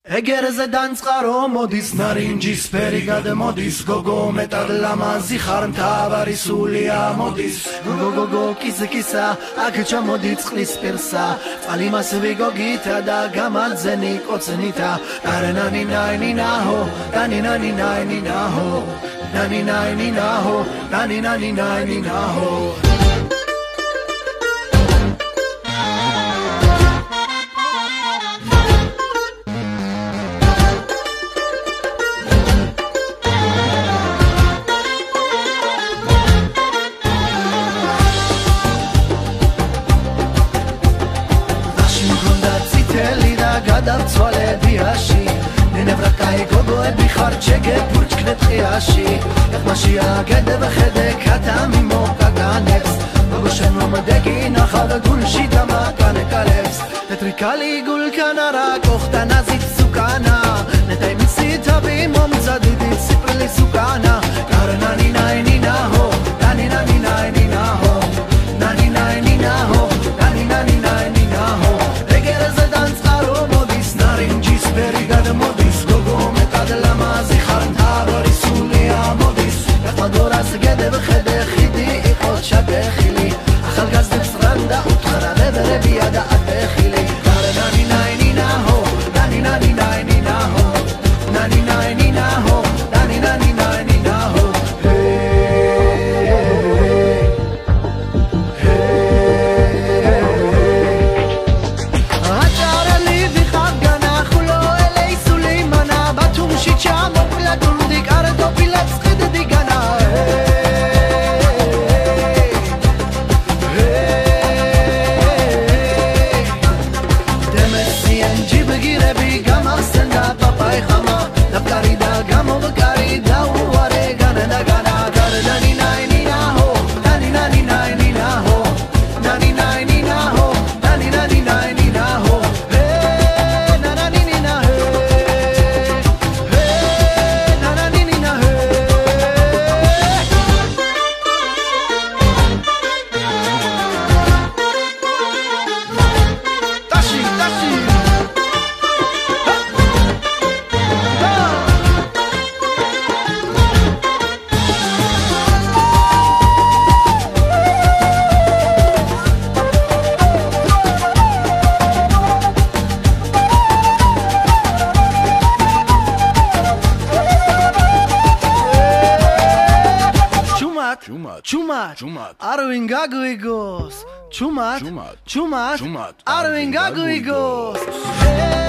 ეგერზე დაწყარო მოდის ნარინჯის ფერი გადმოდის გოგო მეტად ლამაზი ხარ მთავარი სულია მოდის გოგო კისკისა აქ ჩამოდი წყლის პირსა წალი მას ვიგოგითა და გამაძენი კოცნითა არნანი ნაინი ნაჰო დანი ნანი ნაინი ნაჰო დანი ნაინი ნაჰო დანი ნანი ნაინი ნაჰო გადავცვალებიაში ნენევრა კაი გოგოები ხარ ჩეგებურჩქნებ ყიაში ეხმაშია გედებ ხედე ქათამი მოკაგანებს გოგო შენ მომდეგი ნახავ გულში დამაკანეკალებს თეთრი ქალი გულქანა რა კოხტა ნაზით სუკანა ნეტაი მისითაბი მომზადიდი სიპრილი სუკანა კარნანი ნაინი ნაჰო დანი ნანი ნაინი ნაჰო ნანი ნაინი ნაჰო დანი ნანი ნაინი ნაჰო ეგერზე დაწყარო ნარინჯის ფერი გადმოდის გოგო მეტად ლამაზი ხარ მთავარი სულია მოდის ეხმადორას გედებ ხედე ხიდი იყოს შადეხილი ახალგაზრდებს რანდა უთხრა ნებერებია და ატეხილი ნანი ნაინი ნაჰო ნანი ნანი ნაინი ნაჰო ნანი ნაინი ნაჰო ნანი ნანი ნაინი ნაჰო Arvin Gaguigos, Chumat, Arvin Gaguigos.